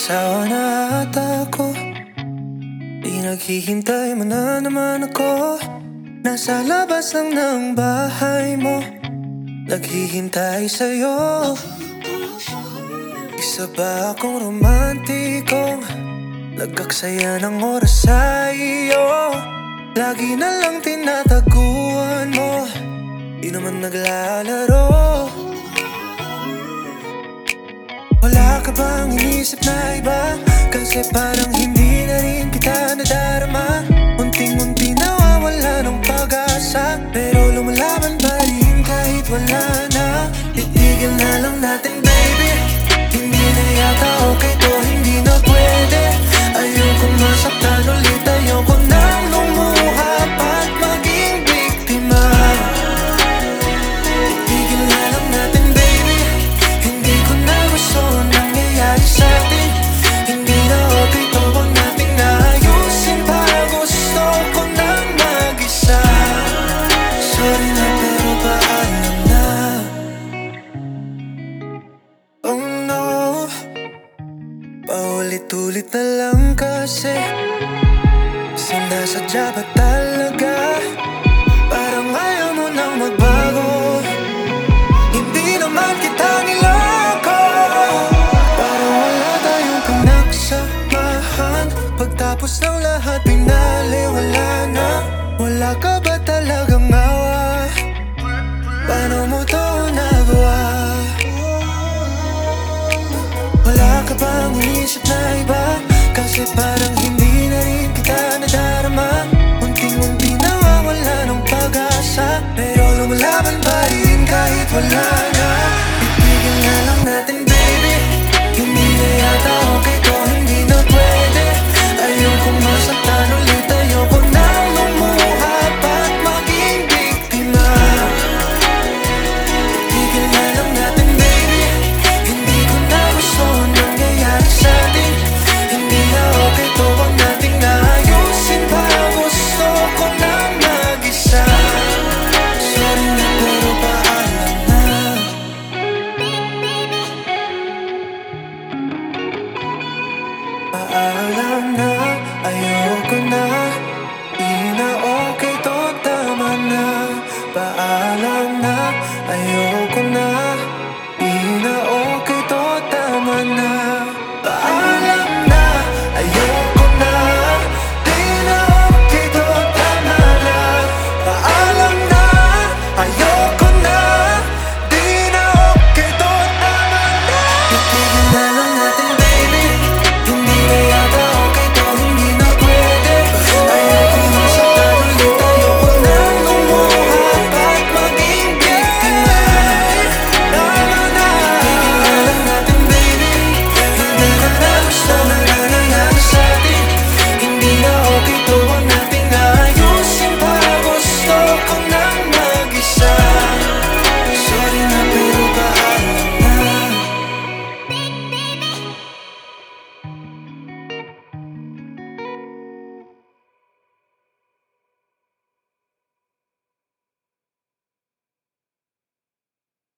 Nagsawa na ata ako, di naghihintay mo na naman ako. Nasa labas lang ng bahay mo, naghihintay sa'yo. Isa ba akong romantikong nagaksaya ng oras sa iyo? Lagi na lang tinataguan mo, di naman naglalaro. Wala ka bang inisip na iba? Kasi parang hindi na rin kita nadarama. Unting-unti nawawala ng pag-asa, pero lumalaban pa rin kahit wala na. Titigil na lang natin baby, hindi na yata okay to, hindi na pwede. Ayokong masaktan ulit, ayoko nang lumuha at maging biktima. Titigil na lang natin baby, hindi ko na gusto nangyayari sa'tin. Hindi na okay to, huwag nating naayusin pa. Gusto ko nang mag-isa. Sorry na pero paalam na. Oh no, paulit-ulit na lang kasi sinasadya ba talaga? Parang ayaw mo nang magbago, hindi naman kita niloko. Parang wala tayong pinagsamahan, pagtapos ng lahat pinaliwala na. Wala ka ba talagang awa? Paano mo to nagawa? Wala ka bang inisip na iba? Kasi parang hindi na rin kita nadarama. Unting-unti nawawala ng pag-asa, pero lumalaban pa rin kahit wala na. Itigil na lang natin baby, hindi na yata okay to, hindi na pwede. Ayokong masaktan ulit, ayoko nang lumuha at maging biktima. Itigil na lang natin baby, hindi ko na gusto nangyayari sa'tin. Hindi na okay to, huwag nating naayusin pa. Gusto ko nang mag-isa. Sorry na pero paalam na. Paalam na, ayoko na. Di na okay to, tama na. Paalam na, ayoko